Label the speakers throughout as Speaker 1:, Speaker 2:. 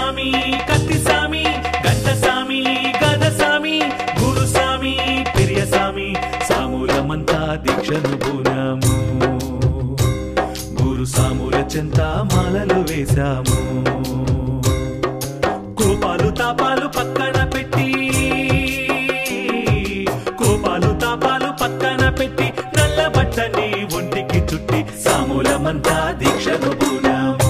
Speaker 1: సామి కత్తి సామి గంట సామి గద సామి గురు సామి పెరియ సామి సాములమంతా దీక్షను పూనాము గురు సాముల చెంత మాలలు వేశాము కోపాలు తాపాలు పక్కన పెట్టి కోపాలు తాపాలు పక్కన పెట్టి నల్ల బట్టని ఒంటికి చుట్టి సాములమంతా దీక్షను పూనాము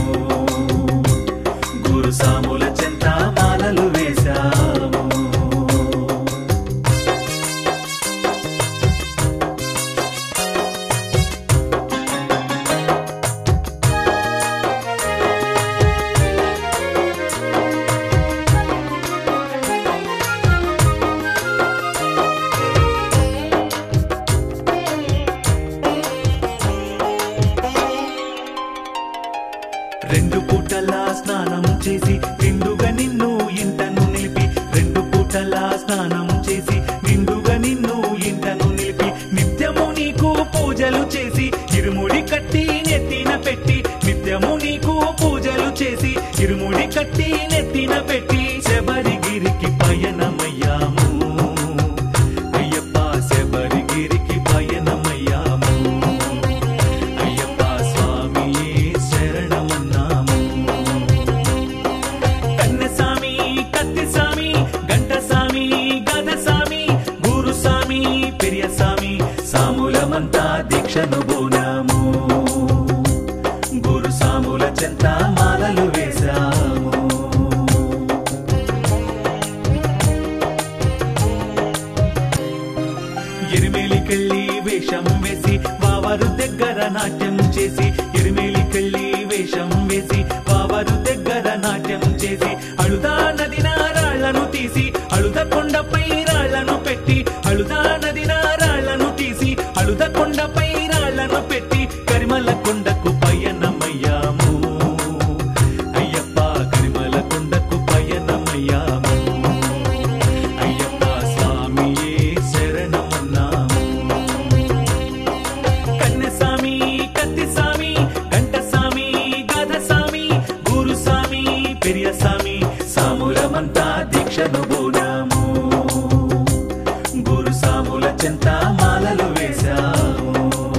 Speaker 1: గురు సాముల చెంత మాలలు వేశాము రెండు పూటలా స్నానం చేసి నిండుగా నిన్ను ఇంటను నిలిపి రెండు పూటలా స్నానం చేసి నిండుగా నిన్ను ఇంటను నిలిపి నిత్యము నీకు పూజలు చేసి ఇరుముడి కట్టి నెత్తిన పెట్టి నిత్యము నీకు పూజలు చేసి ఇరుముడి కట్టి నెత్తిన పెట్టి శబరిగిరికి పయనమయ్యాము అయ్యప్ప శబరిగిరికి పయనమయ్యాము అయ్యప్ప స్వామియే శరణమన్నాము కన్నె సామి కత్తి సామి గంట సామి గద సామి గురు సామి పెరియ సామి సాములమంతా దీక్షను బోనాము గురు సాముల చెంత మాలలు వేశాము ఎరిమేలికెళ్ళి వేషం వేసి వావరు దగ్గర నాట్యం చేసి ఎరిమేలికెళ్ళి వేషం వేసి వావరు దగ్గర నాట్యం చేసి అழுదా నది నారాళ్లను తీసి అழுద కొండపై రాళ్లను పెట్టి అழுదా నది నారాళ్లను తీసి అழுద కొండపై రాళ్లను పెట్టి కరిమల కొండకు పయనమయ్యాము అయ్యప్ప కరిమల కొండకు పయనమయ్యాము అయ్యప్ప స్వామియే శరణమన్నాము కన్నె సామి కత్తి సామి గంట సామి గద సామి గురు సామి పెరియ సామి సాములమంతా దీక్షను బోనాము గురు సాముల చెంత మాలలు వేశాము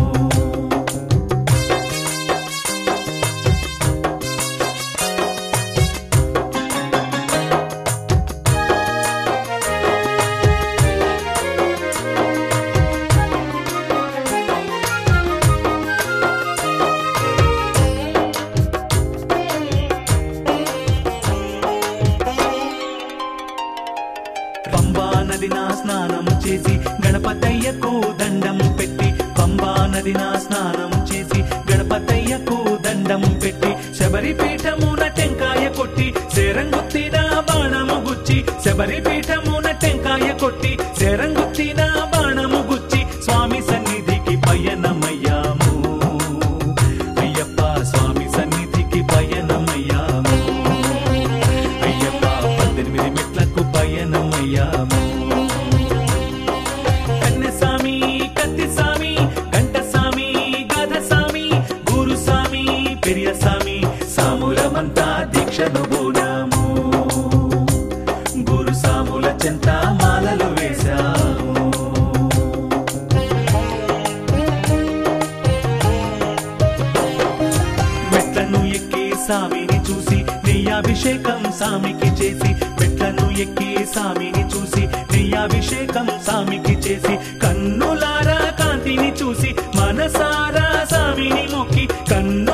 Speaker 1: పంబా నదిన స్నానం చేసి గణపతయ్యకు దండం పెట్టి పంబా నదిన స్నానం చేసి గణపతయ్యకు దండం పెట్టి శబరి పీఠమున టెంకాయ కొట్టి శరంగుత్తిన బాణము గుచ్చి శబరి పీఠమున టెంకాయ కొట్టి శరంగుత్తిన బాణము గుచ్చి స్వామి సన్నిధికి పయనమయ్యాము అయ్యప్ప స్వామి సన్నిధికి పయనమయ్యాము అయ్యప్ప 18 మెట్లకు పయనమయ్యాము కన్నె సామి కత్తి సామి గంట సామి గద సామి గురు సామి పెరియ సామి సాములమంతా దీక్షను బోనాము గురు సాముల చెంత మాలలు వేశాము మెట్లను ఎక్కి సామిని చూసి నెయ్యాభిషేకం సామికి చేసి మెట్లను ఎక్కి సామిని చూసి నెయ్యాభిషేకం సామికి చేసి కన్నులారా కాంతిని చూసి మనసారా సామిని మొక్కి